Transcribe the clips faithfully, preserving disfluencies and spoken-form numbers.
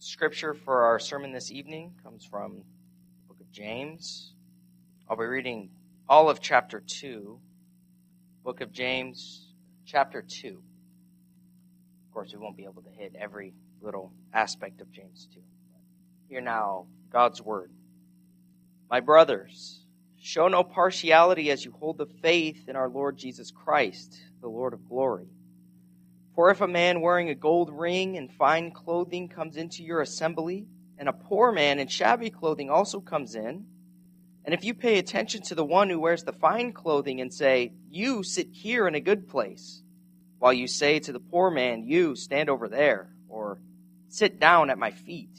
Scripture for our sermon this evening comes from the book of James. I'll be reading all of chapter two, book of James, chapter two. Of course, we won't be able to hit every little aspect of James two. Hear now God's word. My brothers, show no partiality as you hold the faith in our Lord Jesus Christ, the Lord of glory. For if a man wearing a gold ring and fine clothing comes into your assembly, and a poor man in shabby clothing also comes in, and if you pay attention to the one who wears the fine clothing and say, "You sit here in a good place," while you say to the poor man, "You stand over there," or "Sit down at my feet,"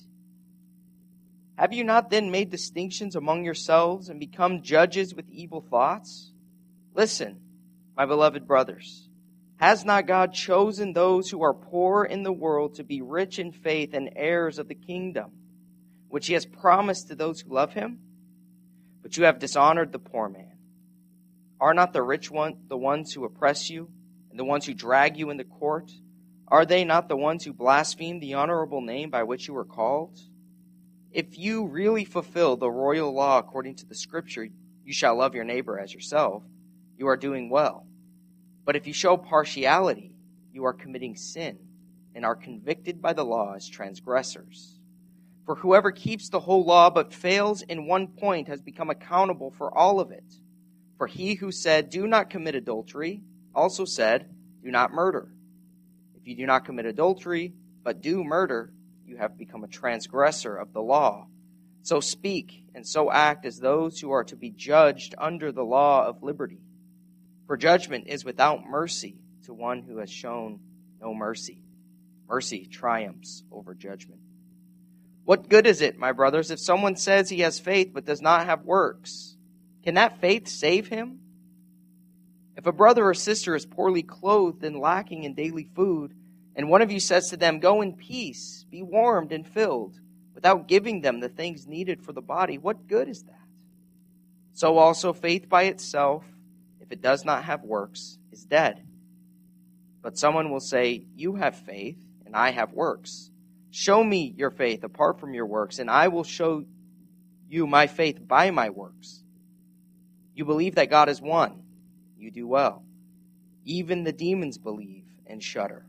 have you not then made distinctions among yourselves and become judges with evil thoughts? Listen, my beloved brothers. Has not God chosen those who are poor in the world to be rich in faith and heirs of the kingdom, which he has promised to those who love him? But you have dishonored the poor man. Are not the rich one the ones who oppress you, and the ones who drag you into court? Are they not the ones who blaspheme the honorable name by which you were called? If you really fulfill the royal law according to the Scripture, you shall love your neighbor as yourself, you are doing well. But if you show partiality, you are committing sin and are convicted by the law as transgressors. For whoever keeps the whole law but fails in one point has become accountable for all of it. For he who said, "Do not commit adultery," also said, "Do not murder." If you do not commit adultery, but do murder, you have become a transgressor of the law. So speak and so act as those who are to be judged under the law of liberty. For judgment is without mercy to one who has shown no mercy. Mercy triumphs over judgment. What good is it, my brothers, if someone says he has faith but does not have works? Can that faith save him? If a brother or sister is poorly clothed and lacking in daily food, and one of you says to them, "Go in peace, be warmed and filled," without giving them the things needed for the body, what good is that? So also faith by itself, if it does not have works, is dead. But someone will say, "You have faith, and I have works. Show me your faith apart from your works, and I will show you my faith by my works. You believe that God is one. You do well. Even the demons believe and shudder.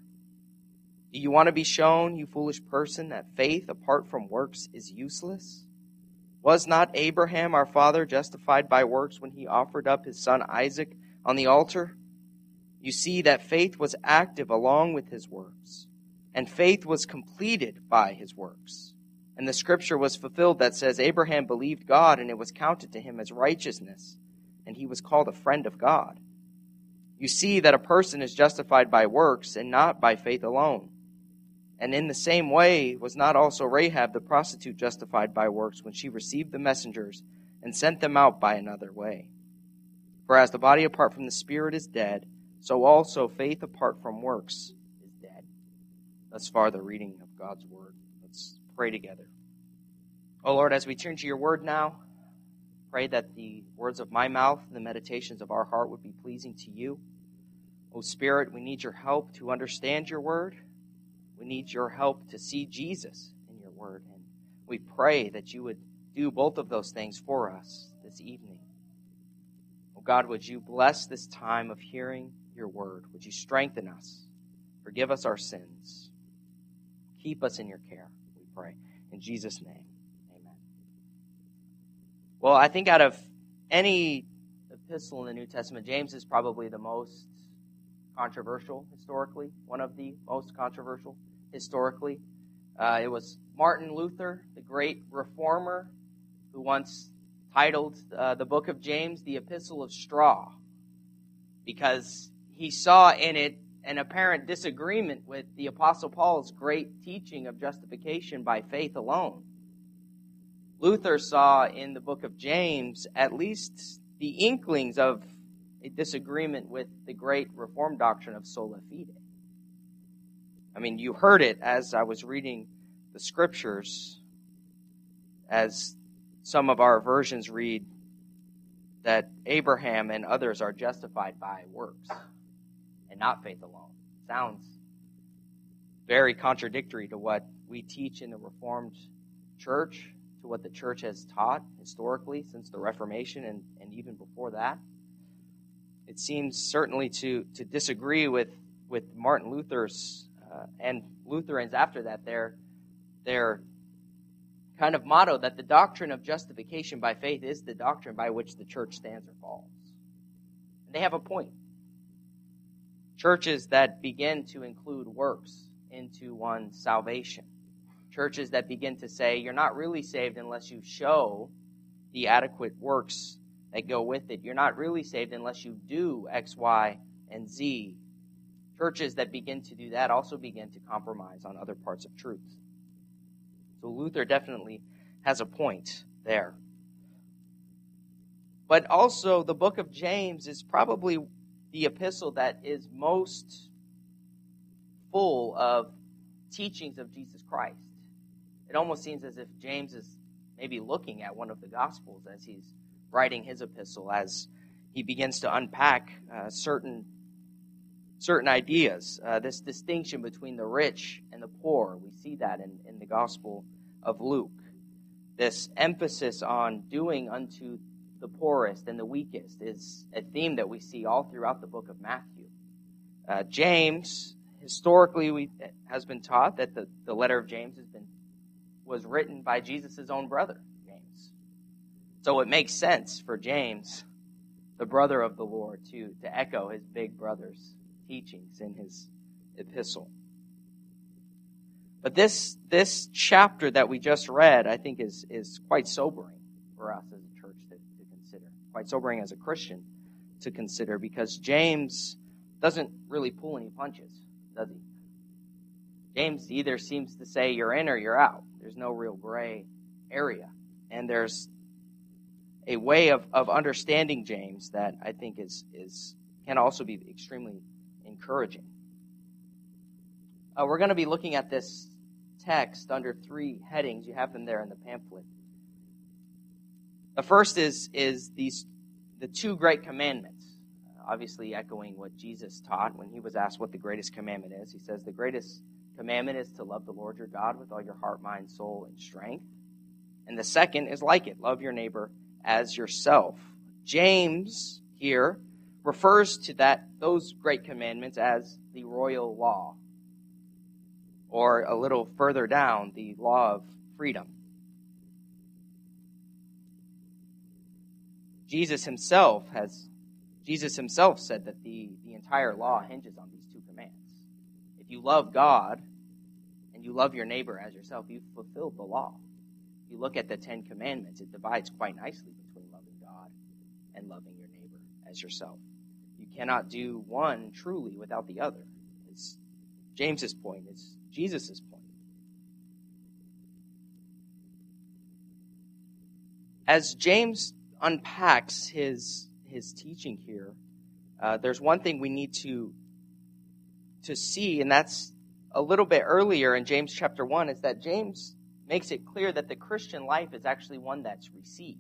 Do you want to be shown, you foolish person, that faith apart from works is useless? Was not Abraham our father justified by works when he offered up his son Isaac on the altar? You see that faith was active along with his works, and faith was completed by his works. And the scripture was fulfilled that says, Abraham believed God, and it was counted to him as righteousness, and he was called a friend of God. You see that a person is justified by works and not by faith alone. And in the same way was not also Rahab the prostitute justified by works when she received the messengers and sent them out by another way? For as the body apart from the spirit is dead, so also faith apart from works is dead. Thus far the reading of God's word. Let's pray together. Oh Lord, as we turn to your word now, pray that the words of my mouth and the meditations of our heart would be pleasing to you. O Spirit, we need your help to understand your word. We need your help to see Jesus in your word. And we pray that you would do both of those things for us this evening. Oh God, would you bless this time of hearing your word? Would you strengthen us? Forgive us our sins. Keep us in your care, we pray. In Jesus' name, amen. Well, I think out of any epistle in the New Testament, James is probably the most controversial historically, one of the most controversial historically. Uh, it was Martin Luther, the great reformer, who once titled uh, the book of James the Epistle of Straw, because he saw in it an apparent disagreement with the Apostle Paul's great teaching of justification by faith alone. Luther saw in the book of James at least the inklings of a disagreement with the great Reformed doctrine of sola fide. I mean, you heard it as I was reading the scriptures, as some of our versions read that Abraham and others are justified by works and not faith alone. Sounds very contradictory to what we teach in the Reformed Church, to what the church has taught historically since the Reformation and, and even before that. It seems certainly to, to disagree with, with Martin Luther's uh, and Lutherans after that, their, their kind of motto that the doctrine of justification by faith is the doctrine by which the church stands or falls. And they have a point. Churches that begin to include works into one's salvation. Churches that begin to say you're not really saved unless you show the adequate works that go with it. You're not really saved unless you do X, Y, and Z. Churches that begin to do that also begin to compromise on other parts of truth. So Luther definitely has a point there. But also the book of James is probably the epistle that is most full of teachings of Jesus Christ. It almost seems as if James is maybe looking at one of the Gospels as he's writing his epistle, as he begins to unpack uh, certain certain ideas. Uh, this distinction between the rich and the poor, we see that in, in the Gospel of Luke. This emphasis on doing unto the poorest and the weakest is a theme that we see all throughout the book of Matthew. Uh, James, historically, we, has been taught that the, the letter of James has been was written by Jesus' own brother, James. So it makes sense for James, the brother of the Lord, to, to echo his big brother's teachings in his epistle. But this this chapter that we just read, I think, is, is quite sobering for us as a church to, to consider. Quite sobering as a Christian to consider, because James doesn't really pull any punches, does he? James either seems to say you're in or you're out. There's no real gray area. And there's a way of, of understanding James that I think is, is can also be extremely encouraging. Uh, we're going to be looking at this text under three headings. You have them there in the pamphlet. The first is, is these the two great commandments, uh, obviously echoing what Jesus taught when he was asked what the greatest commandment is. He says the greatest commandment is to love the Lord your God with all your heart, mind, soul, and strength. And the second is like it, love your neighbor as yourself. James here refers to that those great commandments as the royal law, or a little further down, the law of freedom. Jesus himself has Jesus himself said that the, the entire law hinges on these two commands. If you love God and you love your neighbor as yourself, you've fulfilled the law. If you look at the Ten Commandments, it divides quite nicely between loving God and loving your neighbor as yourself. You cannot do one truly without the other. It's James's point. It's Jesus' point. As James unpacks his his teaching here, uh, there's one thing we need to to see, and that's a little bit earlier in James chapter one, is that James makes it clear that the Christian life is actually one that's received.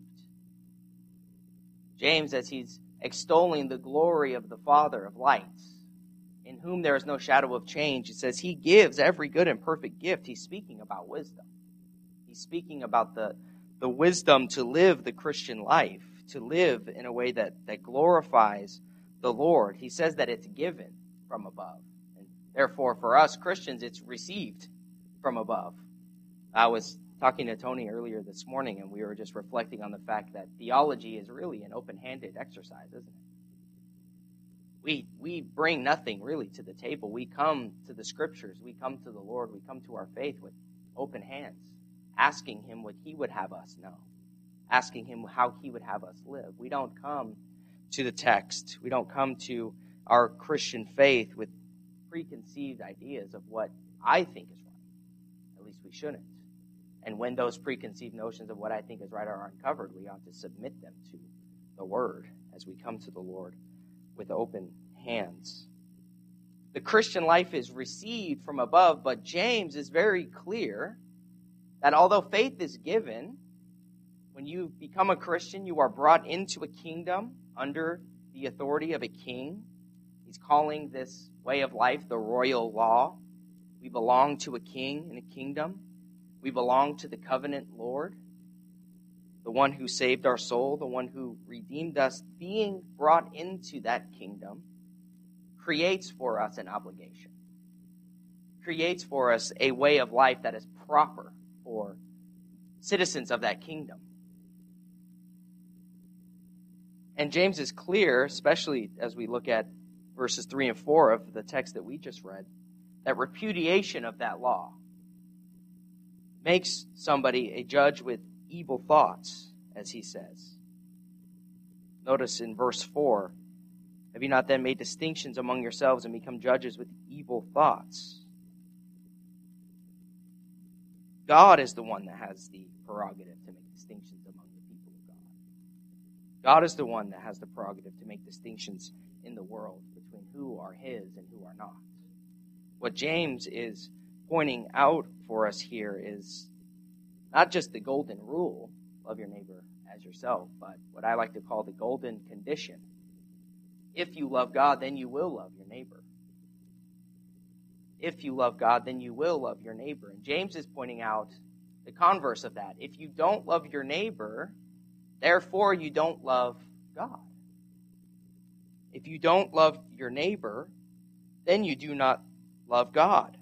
James, as he's extolling the glory of the Father of lights, in whom there is no shadow of change, it says he gives every good and perfect gift. He's speaking about wisdom. He's speaking about the, the wisdom to live the Christian life, to live in a way that, that glorifies the Lord. He says that it's given from above. And therefore, for us Christians, it's received from above. I was talking to Tony earlier this morning, and we were just reflecting on the fact that theology is really an open-handed exercise, isn't it? We we bring nothing really to the table. We come to the Scriptures. We come to the Lord. We come to our faith with open hands, asking Him what He would have us know, asking Him how He would have us live. We don't come to the text. We don't come to our Christian faith with preconceived ideas of what I think is right. At least we shouldn't. And when those preconceived notions of what I think is right are uncovered, we ought to submit them to the Word as we come to the Lord with open hands. The Christian life is received from above, but James is very clear that although faith is given, when you become a Christian, you are brought into a kingdom under the authority of a king. He's calling this way of life the royal law. We belong to a king and a kingdom. We belong to the covenant Lord, the one who saved our soul, the one who redeemed us. Being brought into that kingdom creates for us an obligation, creates for us a way of life that is proper for citizens of that kingdom. And James is clear, especially as we look at verses three and four of the text that we just read, that repudiation of that law makes somebody a judge with evil thoughts, as he says. Notice in verse four, have you not then made distinctions among yourselves and become judges with evil thoughts? God is the one that has the prerogative to make distinctions among the people of God. God is the one that has the prerogative to make distinctions in the world between who are his and who are not. What James is pointing out for us here is not just the golden rule, love your neighbor as yourself, but what I like to call the golden condition. If you love God, then you will love your neighbor. If you love God, then you will love your neighbor. And James is pointing out the converse of that. If you don't love your neighbor, therefore you don't love God. If you don't love your neighbor, then you do not love God.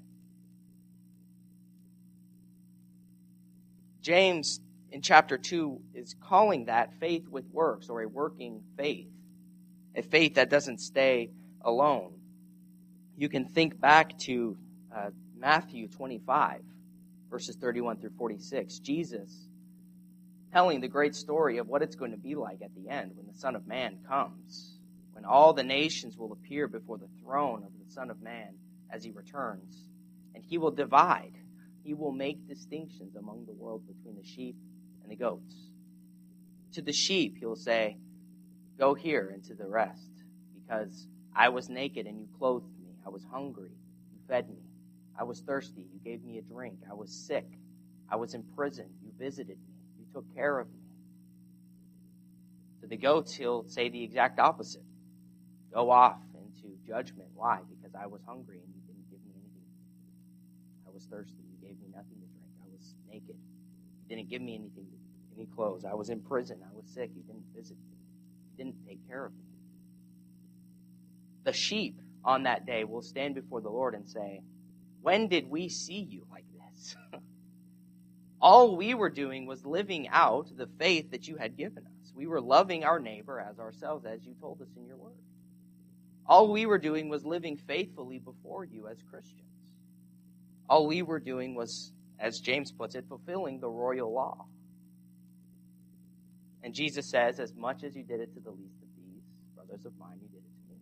James, in chapter two, is calling that faith with works, or a working faith, a faith that doesn't stay alone. You can think back to uh, Matthew twenty-five, verses thirty-one through forty-six. Jesus telling the great story of what it's going to be like at the end when the Son of Man comes, when all the nations will appear before the throne of the Son of Man as he returns, and he will divide. He will make distinctions among the world between the sheep and the goats. To the sheep, he'll say, go here, and to the rest, because I was naked and you clothed me. I was hungry, you fed me. I was thirsty, you gave me a drink. I was sick, I was in prison, you visited me. You took care of me. To the goats, he'll say the exact opposite. Go off into judgment. Why? Because I was hungry and you didn't give me anything. I was thirsty, you gave me nothing to drink. I was naked, you didn't give me anything, any clothes. I was in prison, I was sick, you didn't visit me. You didn't take care of me. The sheep on that day will stand before the Lord and say, when did we see you like this? All we were doing was living out the faith that you had given us. We were loving our neighbor as ourselves, as you told us in your word. All we were doing was living faithfully before you as Christians. All we were doing was, as James puts it, fulfilling the royal law. And Jesus says, as much as you did it to the least of these, brothers of mine, you did it to me.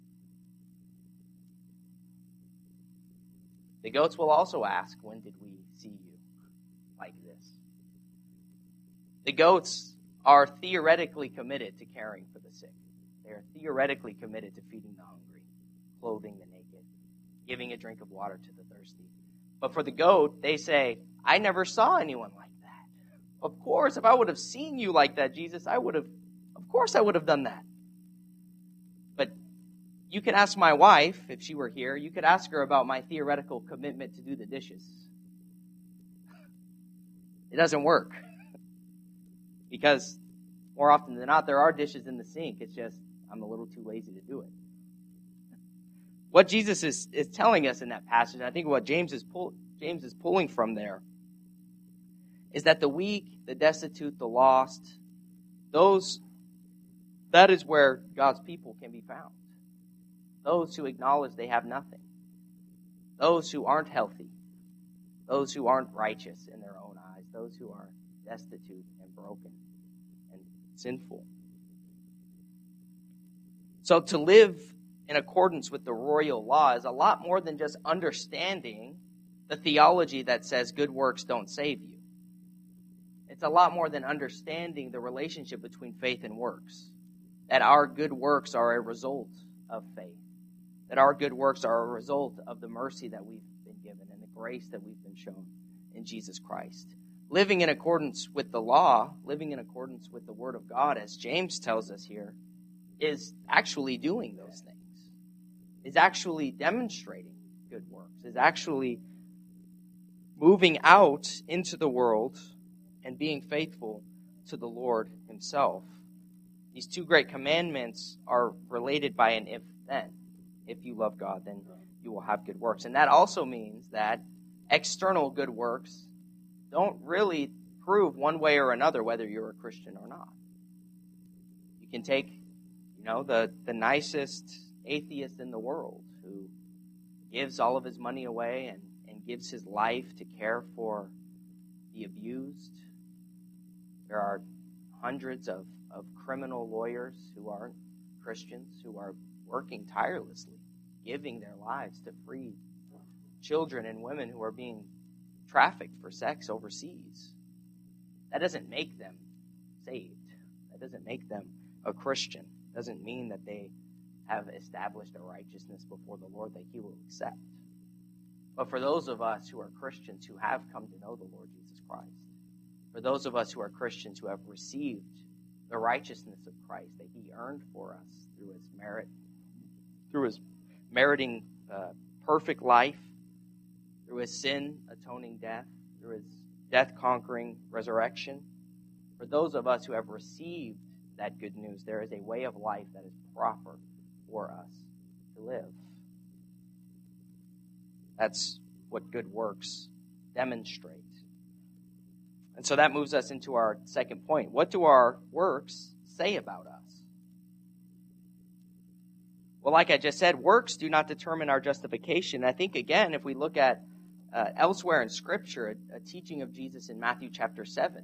The goats will also ask, when did we see you like this? The goats are theoretically committed to caring for the sick. They are theoretically committed to feeding the hungry, clothing the naked, giving a drink of water to the thirsty. But for the goat, they say, I never saw anyone like that. Of course, if I would have seen you like that, Jesus, I would have, of course I would have done that. But you could ask my wife, if she were here, you could ask her about my theoretical commitment to do the dishes. It doesn't work. Because more often than not, there are dishes in the sink. It's just, I'm a little too lazy to do it. What Jesus is, is telling us in that passage, and I think what James is, pull, James is pulling from there, is that the weak, the destitute, the lost, those, that is where God's people can be found. Those who acknowledge they have nothing. Those who aren't healthy. Those who aren't righteous in their own eyes. Those who are destitute and broken and sinful. So to live in accordance with the royal law is a lot more than just understanding the theology that says good works don't save you. It's a lot more than understanding the relationship between faith and works. That our good works are a result of faith. That our good works are a result of the mercy that we've been given and the grace that we've been shown in Jesus Christ. Living in accordance with the law, living in accordance with the Word of God, as James tells us here, is actually doing those things. Is actually demonstrating good works. Is actually moving out into the world and being faithful to the Lord himself. These two great commandments are related by an if-then. If you love God, then you will have good works. And that also means that external good works don't really prove one way or another whether you're a Christian or not. You can take, you know, the, the nicest atheist in the world who gives all of his money away and, and gives his life to care for the abused. There are hundreds of, of criminal lawyers who aren't Christians who are working tirelessly, giving their lives to free children and women who are being trafficked for sex overseas. That doesn't make them saved. That doesn't make them a Christian. It doesn't mean that they have established a righteousness before the Lord that he will accept. But for those of us who are Christians who have come to know the Lord Jesus Christ, for those of us who are Christians who have received the righteousness of Christ that he earned for us through his merit, through his meriting uh, perfect life, through his sin-atoning death, through his death-conquering resurrection. For those of us who have received that good news, there is a way of life that is proper for us to live. That's what good works demonstrate. And so that moves us into our second point. What do our works say about us? Well, like I just said, works do not determine our justification. I think, again, if we look at uh, elsewhere in Scripture, a, a teaching of Jesus in Matthew chapter seven,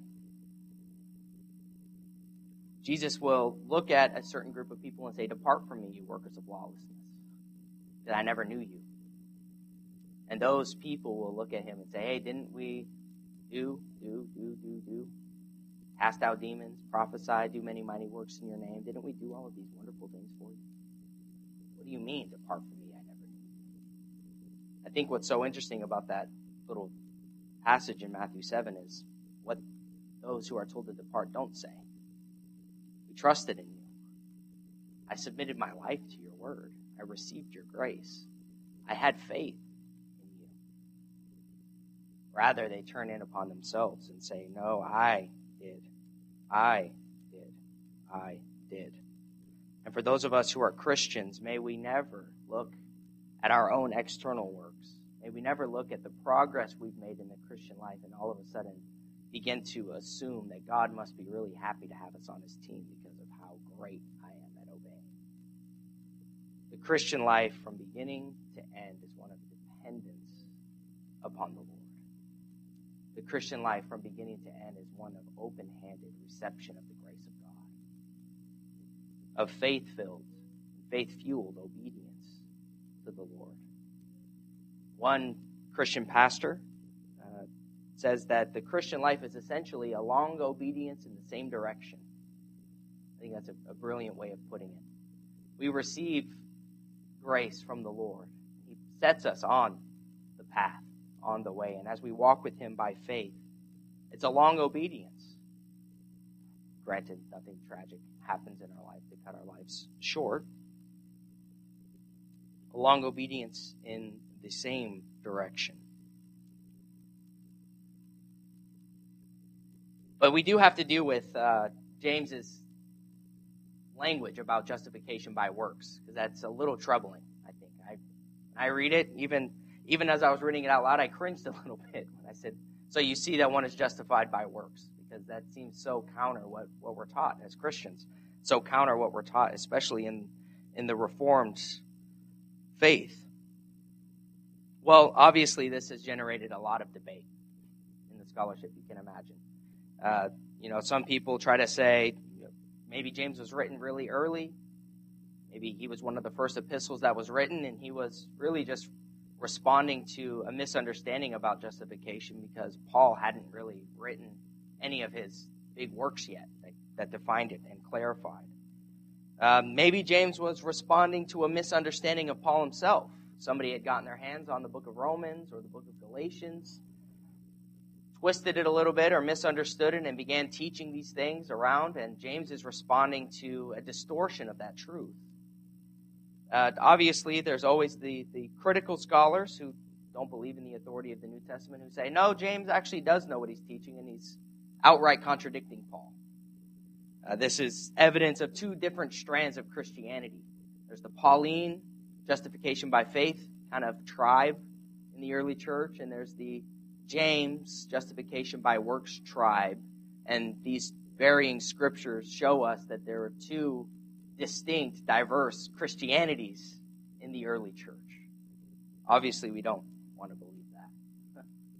Jesus will look at a certain group of people and say, "Depart from me, you workers of lawlessness, that I never knew you." And those people will look at him and say, "Hey, didn't we do, do, do, do, do, cast out demons, prophesy, do many mighty works in your name? Didn't we do all of these wonderful things for you? What do you mean, depart from me, I never knew you?" I think what's so interesting about that little passage in Matthew seven is what those who are told to depart don't say. "We trusted in you. I submitted my life to your word. I received your grace. I had faith in you." Rather, they turn in upon themselves and say, "No, I did. I did. I did." And for those of us who are Christians, may we never look at our own external works. May we never look at the progress we've made in the Christian life and all of a sudden begin to assume that God must be really happy to have us on his team because of how great I am at obeying. The Christian life from beginning to end is one of dependence upon the Lord. The Christian life from beginning to end is one of open-handed reception of the grace of God, of faith-filled, faith-fueled obedience to the Lord. One Christian pastor uh, says that the Christian life is essentially a long obedience in the same direction. I think that's a, a brilliant way of putting it. We receive grace from the Lord. He sets us on the path, on the way. And as we walk with him by faith, it's a long obedience. Granted, nothing tragic happens in our life to cut our lives short. A long obedience in the same direction. But we do have to deal with uh, James's language about justification by works, because that's a little troubling, I think. I, I read it, even even as I was reading it out loud, I cringed a little bit when I said, "So you see that one is justified by works," because that seems so counter what, what we're taught as Christians, so counter what we're taught, especially in, in the Reformed faith. Well, obviously, this has generated a lot of debate in the scholarship, you can imagine. Uh, you know, some people try to say, maybe James was written really early. Maybe he was one of the first epistles that was written, and he was really just responding to a misunderstanding about justification because Paul hadn't really written any of his big works yet that, that defined it and clarified. Um, maybe James was responding to a misunderstanding of Paul himself. Somebody had gotten their hands on the book of Romans or the book of Galatians, twisted it a little bit or misunderstood it and began teaching these things around, and James is responding to a distortion of that truth. Uh, obviously, there's always the, the critical scholars who don't believe in the authority of the New Testament who say, no, James actually does know what he's teaching, and he's outright contradicting Paul. Uh, this is evidence of two different strands of Christianity. There's the Pauline justification by faith kind of tribe in the early church, and there's the James justification by works tribe. And these varying scriptures show us that there are two distinct, diverse Christianities in the early church. Obviously, we don't want to believe that.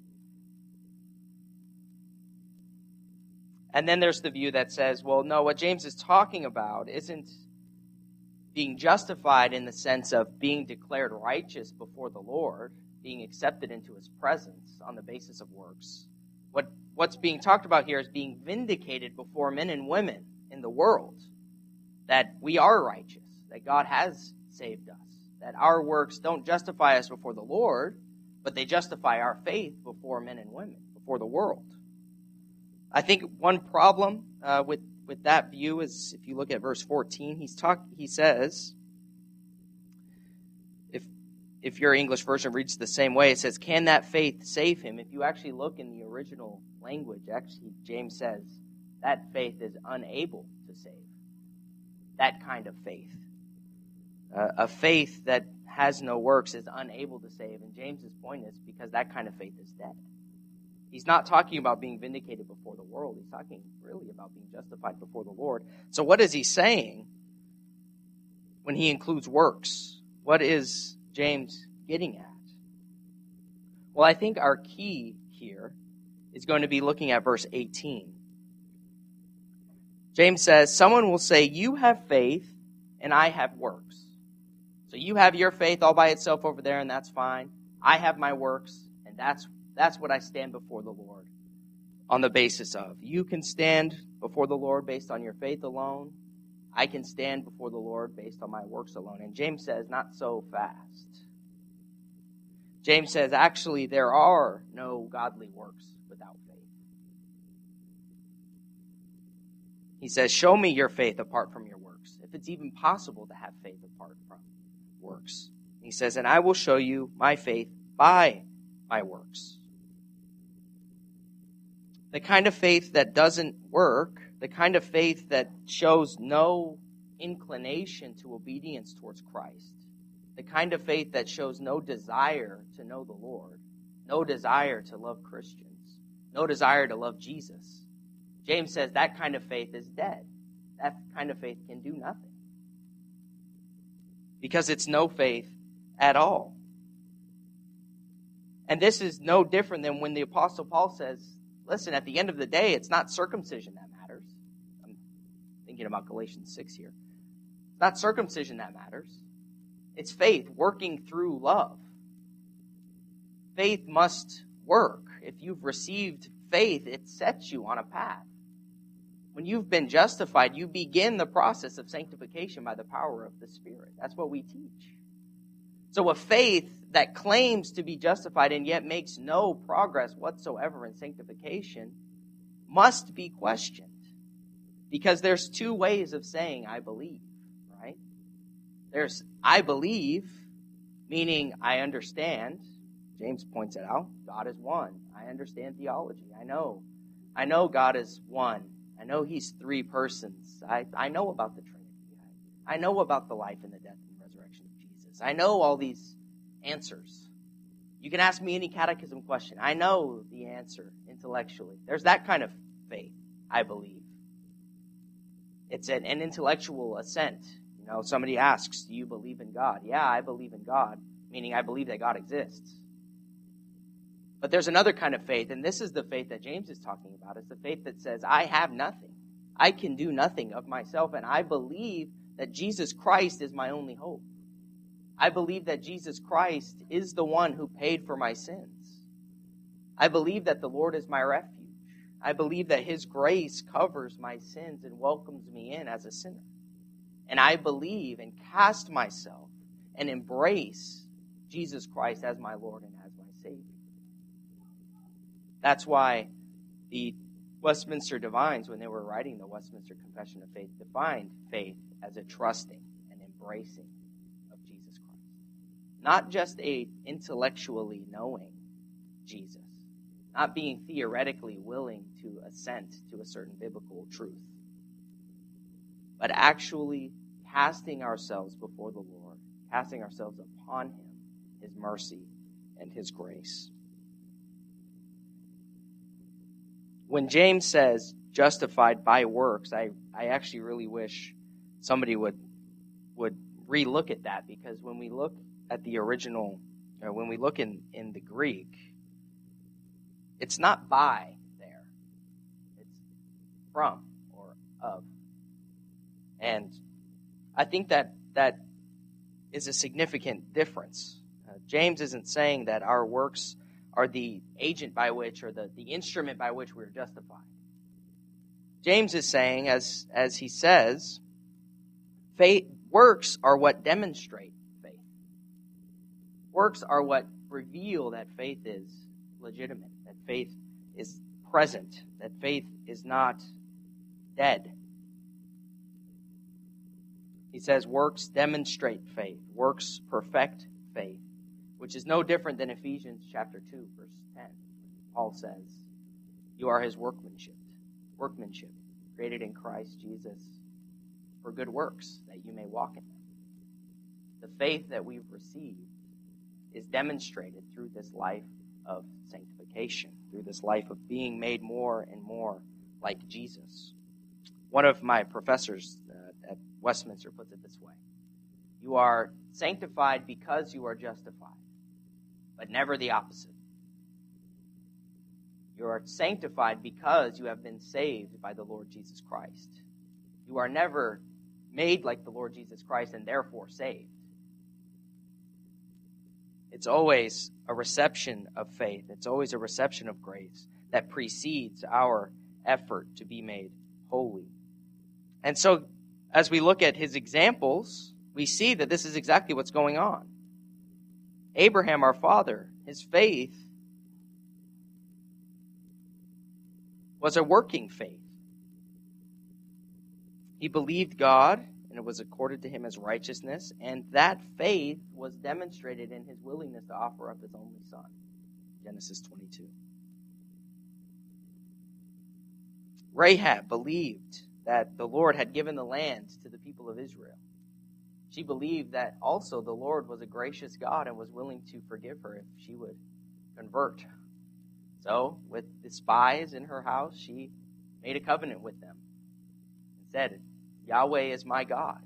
And then there's the view that says, well, no, what James is talking about isn't being justified in the sense of being declared righteous before the Lord, being accepted into his presence on the basis of works. What What's being talked about here is being vindicated before men and women in the world, that we are righteous, that God has saved us, that our works don't justify us before the Lord, but they justify our faith before men and women, before the world. I think one problem uh, with, with that view is, if you look at verse fourteen, he's talk, he says, if if your English version reads the same way, it says, can that faith save him? If you actually look in the original language, actually, James says, that faith is unable to save. That kind of faith. Uh, a faith that has no works is unable to save. And James's point is because that kind of faith is dead. He's not talking about being vindicated before the world. He's talking really about being justified before the Lord. So what is he saying when he includes works? What is James getting at? Well, I think our key here is going to be looking at verse eighteen. James says, someone will say, you have faith and I have works. So you have your faith all by itself over there, and that's fine. I have my works, and that's that's what I stand before the Lord on the basis of. You can stand before the Lord based on your faith alone. I can stand before the Lord based on my works alone. And James says, not so fast. James says, actually, there are no godly works without faith. He says, show me your faith apart from your works, if it's even possible to have faith apart from works. He says, and I will show you my faith by my works. The kind of faith that doesn't work, the kind of faith that shows no inclination to obedience towards Christ, the kind of faith that shows no desire to know the Lord, no desire to love Christians, no desire to love Jesus. James says that kind of faith is dead. That kind of faith can do nothing. Because it's no faith at all. And this is no different than when the Apostle Paul says, listen, at the end of the day, it's not circumcision that matters. I'm thinking about Galatians six here. It's not circumcision that matters. It's faith working through love. Faith must work. If you've received faith, it sets you on a path. When you've been justified, you begin the process of sanctification by the power of the Spirit. That's what we teach. So a faith that claims to be justified and yet makes no progress whatsoever in sanctification must be questioned. Because there's two ways of saying I believe, right? There's I believe, meaning I understand. James points it out. God is one. I understand theology. I know. I know God is one. I know he's three persons. I, I know about the Trinity. I, I know about the life and the death and resurrection of Jesus. I know all these answers. You can ask me any catechism question. I know the answer intellectually. There's that kind of faith, I believe. It's an, an intellectual assent. You know, somebody asks, do you believe in God? Yeah, I believe in God, meaning I believe that God exists. But there's another kind of faith, and this is the faith that James is talking about. It's the faith that says, I have nothing. I can do nothing of myself, and I believe that Jesus Christ is my only hope. I believe that Jesus Christ is the one who paid for my sins. I believe that the Lord is my refuge. I believe that his grace covers my sins and welcomes me in as a sinner. And I believe and cast myself and embrace Jesus Christ as my Lord and as my Savior. That's why the Westminster Divines, when they were writing the Westminster Confession of Faith, defined faith as a trusting and embracing of Jesus Christ. not just a intellectually knowing Jesus, not being theoretically willing to assent to a certain biblical truth, but actually casting ourselves before the Lord, casting ourselves upon him, his mercy and his grace. When James says justified by works, I, I actually really wish somebody would would relook at that, because when we look at the original, or when we look in, in the Greek, it's not by there. It's from or of. And I think that that is a significant difference. Uh, James isn't saying that our works are the agent by which, or the, the instrument by which we're justified. James is saying, as, as he says, faith, works are what demonstrate faith. Works are what reveal that faith is legitimate, that faith is present, that faith is not dead. He says works demonstrate faith, works perfect faith, which is no different than Ephesians chapter two, verse ten. Paul says, you are his workmanship, workmanship, created in Christ Jesus for good works, that you may walk in them. The faith that we've received is demonstrated through this life of sanctification, through this life of being made more and more like Jesus. One of my professors uh, at Westminster puts it this way: you are sanctified because you are justified, but never the opposite. You are sanctified because you have been saved by the Lord Jesus Christ. You are never made like the Lord Jesus Christ and therefore saved. It's always a reception of faith. It's always a reception of grace that precedes our effort to be made holy. And so, as we look at his examples, we see that this is exactly what's going on. Abraham, our father, his faith was a working faith. He believed God, and it was accorded to him as righteousness, and that faith was demonstrated in his willingness to offer up his only son. Genesis twenty-two. Rahab believed that the Lord had given the land to the people of Israel. She believed that also the Lord was a gracious God and was willing to forgive her if she would convert. So, with the spies in her house, she made a covenant with them and said, Yahweh is my God.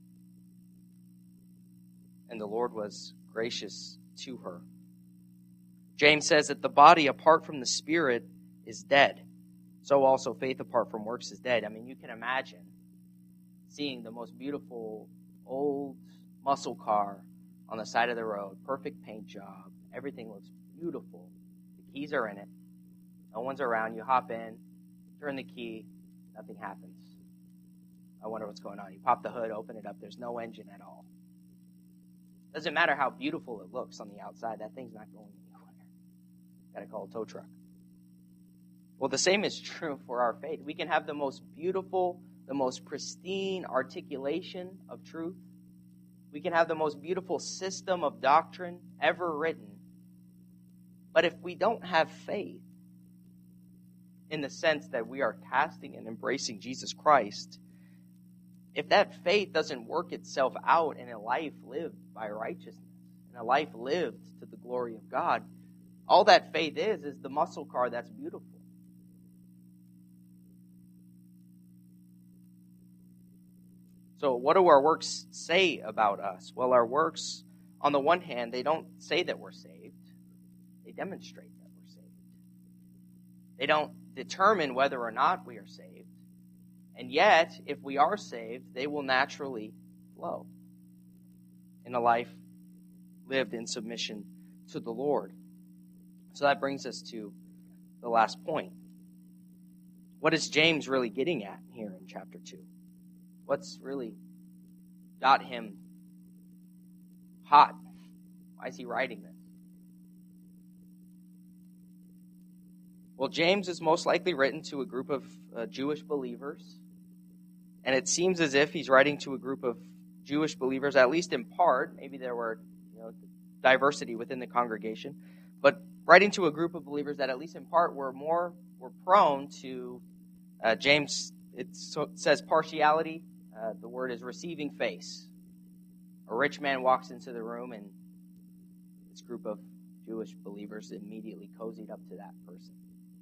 And the Lord was gracious to her. James says that the body apart from the spirit is dead. So also faith apart from works is dead. I mean, you can imagine seeing the most beautiful old muscle car on the side of the road, perfect paint job, everything looks beautiful. The keys are in it. No one's around. You hop in, turn the key, nothing happens. I wonder what's going on. You pop the hood, open it up, there's no engine at all. Doesn't matter how beautiful it looks on the outside, that thing's not going anywhere. Gotta call a tow truck. Well, the same is true for our faith. We can have the most beautiful, the most pristine articulation of truth. We can have the most beautiful system of doctrine ever written. But if we don't have faith, in the sense that we are casting and embracing Jesus Christ, if that faith doesn't work itself out in a life lived by righteousness, in a life lived to the glory of God, all that faith is, is the muscle car that's beautiful. So what do our works say about us? Well, our works, on the one hand, they don't say that we're saved. They demonstrate that we're saved. They don't determine whether or not we are saved. And yet, if we are saved, they will naturally flow in a life lived in submission to the Lord. So that brings us to the last point. What is James really getting at here in chapter two? What's really got him hot? Why is he writing this? Well, James is most likely written to a group of uh, Jewish believers. And it seems as if he's writing to a group of Jewish believers, at least in part. Maybe there were, you know, diversity within the congregation, but writing to a group of believers that, at least in part, were more were prone to uh, James. It so, says partiality. Uh, the word is receiving face. A rich man walks into the room, and this group of Jewish believers immediately cozied up to that person.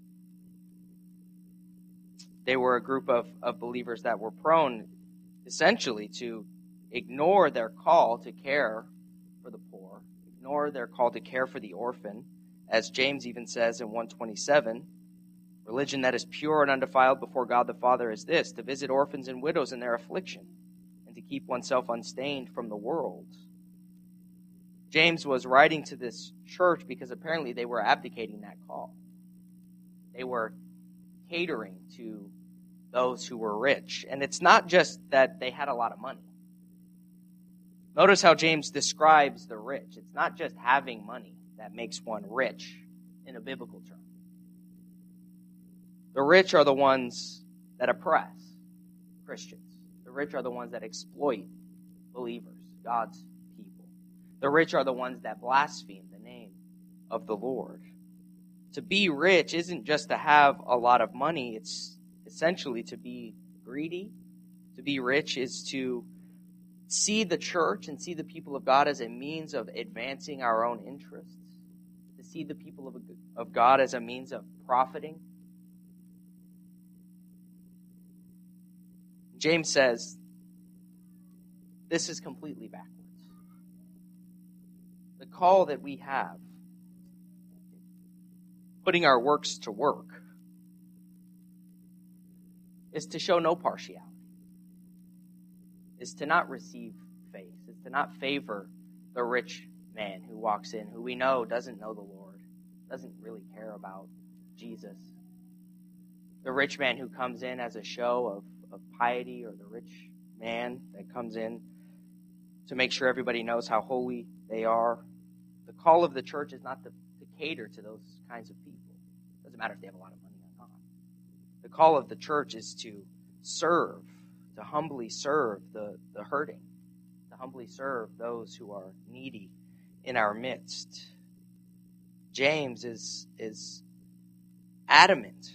They were a group of, of believers that were prone, essentially, to ignore their call to care for the poor, ignore their call to care for the orphan. As James even says in one twenty-seven, religion that is pure and undefiled before God the Father is this, to visit orphans and widows in their affliction, and to keep oneself unstained from the world. James was writing to this church because apparently they were abdicating that call. They were catering to those who were rich. And it's not just that they had a lot of money. Notice how James describes the rich. It's not just having money that makes one rich in a biblical term. The rich are the ones that oppress Christians. The rich are the ones that exploit believers, God's people. The rich are the ones that blaspheme the name of the Lord. To be rich isn't just to have a lot of money. It's essentially to be greedy. To be rich is to see the church and see the people of God as a means of advancing our own interests. To see the people of, of God as a means of profiting. James says, this is completely backwards. The call that we have, putting our works to work, is to show no partiality, is to not receive faith, is to not favor the rich man who walks in, who we know doesn't know the Lord, doesn't really care about Jesus. The rich man who comes in as a show of, of piety, or the rich man that comes in to make sure everybody knows how holy they are. The call of the church is not to, to cater to those kinds of people. It doesn't matter if they have a lot of money or not. The call of the church is to serve, to humbly serve the, the hurting, to humbly serve those who are needy in our midst. James is, is adamant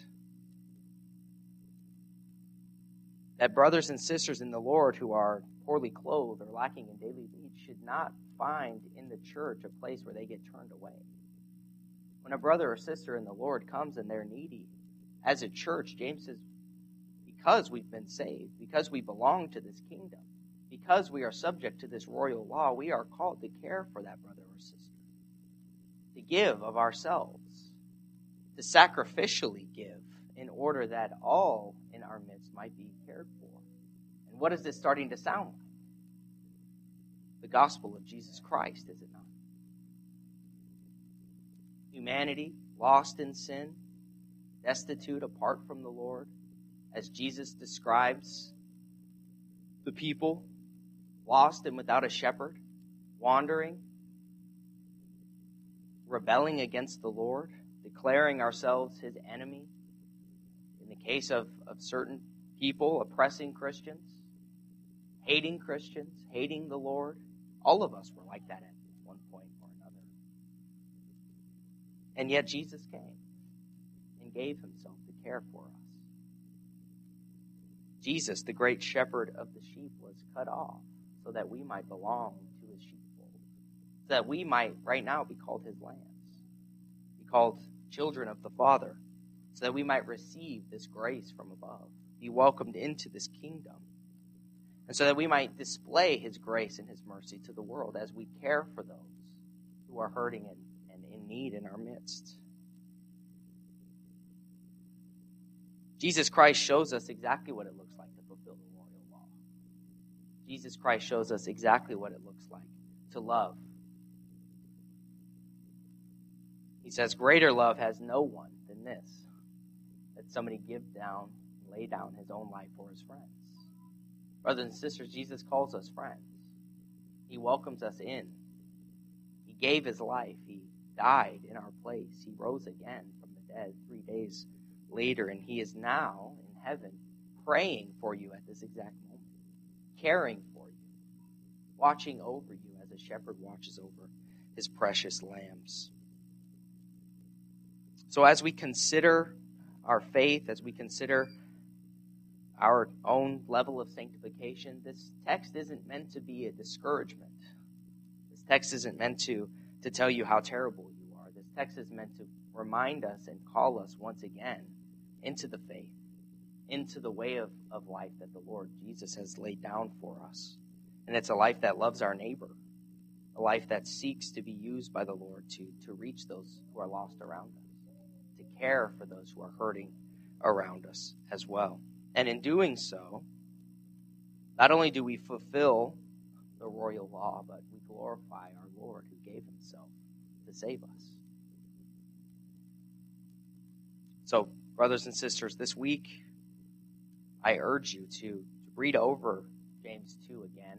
that brothers and sisters in the Lord who are poorly clothed or lacking in daily needs should not find in the church a place where they get turned away. When a brother or sister in the Lord comes and they're needy, as a church, James says, because we've been saved, because we belong to this kingdom, because we are subject to this royal law, we are called to care for that brother or sister, to give of ourselves, to sacrificially give in order that all in our midst might be cared for. And what is this starting to sound like? The gospel of Jesus Christ, is it not? Humanity, lost in sin, destitute apart from the Lord, as Jesus describes the people, lost and without a shepherd, wandering, rebelling against the Lord, declaring ourselves his enemy. In the case of, of certain people, oppressing Christians, hating Christians, hating the Lord. All of us were like that at one point or another. And yet Jesus came and gave himself to care for us. Jesus, the great shepherd of the sheep, was cut off so that we might belong to his sheepfold, so that we might right now be called his lambs, be called children of the Father, so that we might receive this grace from above, be welcomed into this kingdom, and so that we might display his grace and his mercy to the world as we care for those who are hurting and, and in need in our midst. Jesus Christ shows us exactly what it looks like to fulfill the royal law. Jesus Christ shows us exactly what it looks like to love. He says, greater love has no one than this, that somebody give down, lay down his own life for his friends. Brothers and sisters, Jesus calls us friends. He welcomes us in. He gave his life. He died in our place. He rose again from the dead three days later, and he is now in heaven praying for you at this exact moment, caring for you, watching over you as a shepherd watches over his precious lambs. So as we consider our faith, as we consider our own level of sanctification, this text isn't meant to be a discouragement. This text isn't meant to, to tell you how terrible you are. This text is meant to remind us and call us once again into the faith, into the way of, of life that the Lord Jesus has laid down for us. And it's a life that loves our neighbor, a life that seeks to be used by the Lord to, to reach those who are lost around us, to care for those who are hurting around us as well. And in doing so, not only do we fulfill the royal law, but we glorify our Lord who gave himself to save us. So, brothers and sisters, this week, I urge you to, to read over James two again,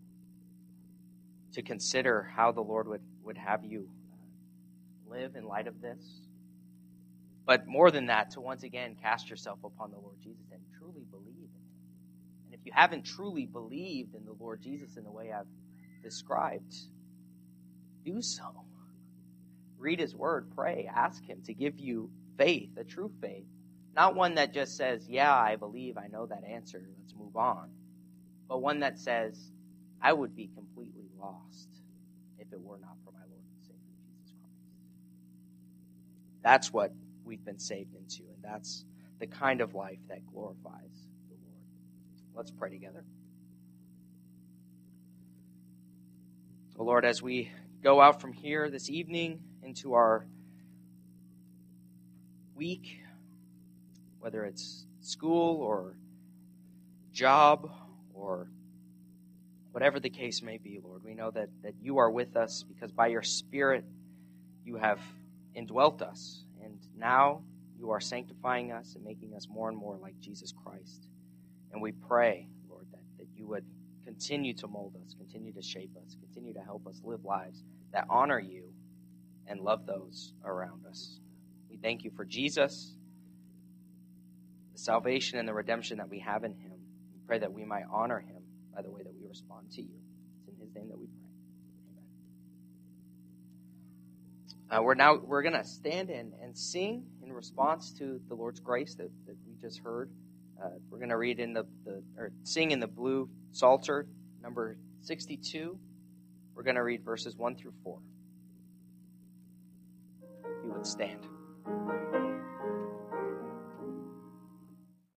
to consider how the Lord would, would have you live in light of this. But more than that, to once again cast yourself upon the Lord Jesus and truly believe in him. And if you haven't truly believed in the Lord Jesus in the way I've described, do so. Read his word, pray, ask him to give you faith, a true faith. Not one that just says, yeah, I believe, I know that answer, let's move on. But one that says, I would be completely lost if it were not for my Lord and Savior, Jesus Christ. That's what we've been saved into, and that's the kind of life that glorifies the Lord. Let's pray together. Oh Lord, as we go out from here this evening into our week, whether it's school or job or whatever the case may be, Lord, we know that, that you are with us because by your Spirit you have indwelt us. And now you are sanctifying us and making us more and more like Jesus Christ. And we pray, Lord, that, that you would continue to mold us, continue to shape us, continue to help us live lives that honor you and love those around us. We thank you for Jesus, the salvation and the redemption that we have in him. We pray that we might honor him by the way that we respond to you. It's in his name that we pray. Amen. Uh, we're now we're gonna stand and, and sing in response to the Lord's grace that, that we just heard. Uh, we're gonna read in the, the or sing in the blue Psalter number sixty-two. We're gonna read verses one through four. If you would stand.